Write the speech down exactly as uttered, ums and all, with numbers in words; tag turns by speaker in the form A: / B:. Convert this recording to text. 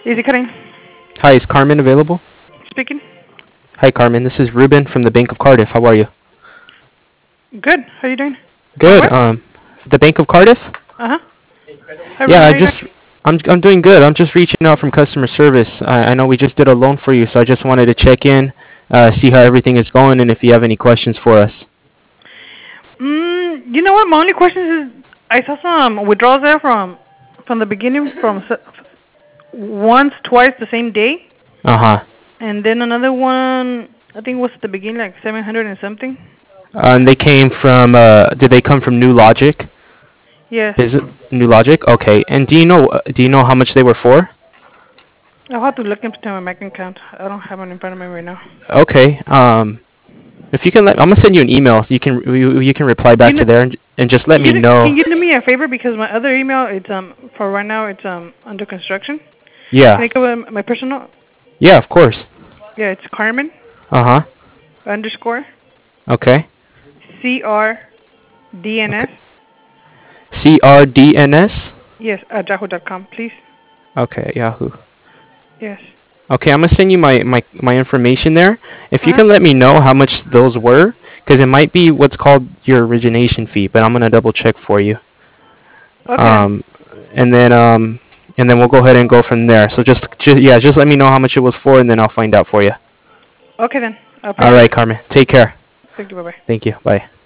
A: Easy cutting.
B: Hi, is Carmen available?
A: Speaking.
B: Hi, Carmen. This is Ruben from the Bank of Cardiff. How are you?
A: Good. How you doing? From
B: Good.
A: where?
B: Um, the Bank of Cardiff?
A: Uh huh. Hi,
B: Yeah,
A: Ruben.
B: I
A: How you doing?
B: just, I'm, I'm doing good. I'm just reaching out from customer service. I, I know we just did a loan for you, so I just wanted to check in, uh, see how everything is going, and if you have any questions for us.
A: Mm, you know what? My only question is, I saw some withdrawals there from from the beginning, from s- once, twice the same day,
B: Uh huh.
A: and then another one. I think was at the beginning, like seven hundred and something.
B: Uh, and they came from, uh, did they come from New Logic?
A: Yes.
B: Is it New Logic? Okay. And do you know, uh, do you know how much they were for?
A: I'll have to look into my bank account. I don't have one in front of me right now.
B: Okay. Um, if you can let, I'm gonna send you an email. You can, you, you can reply
A: You
B: back
A: know,
B: to there and, and just let
A: can
B: me
A: you
B: know.
A: can you do me a favor, because my other email, it's um for right now, it's um under construction. Can
B: Yeah.
A: I give uh, my personal?
B: Yeah, of course.
A: Yeah, it's Carmen
B: Uh huh.
A: underscore
B: Okay.
A: C R D N S.
B: Okay. C R D N S.
A: Yes, at yahoo dot com, please.
B: Okay, Yahoo.
A: Yes.
B: Okay, I'm gonna send you my, my, my information there. If
A: Uh
B: you
A: huh.
B: can let me know how much those were, because it might be what's called your origination fee, but I'm gonna double check for you.
A: Okay then.
B: Um, and then um, and then we'll go ahead and go from there. So just, just yeah, just let me know how much it was for, and then I'll find out for you.
A: Okay then. I
B: All
A: appreciate
B: right,
A: it.
B: Carmen. Take care.
A: Thank you. Bye bye.
B: Thank you. Bye.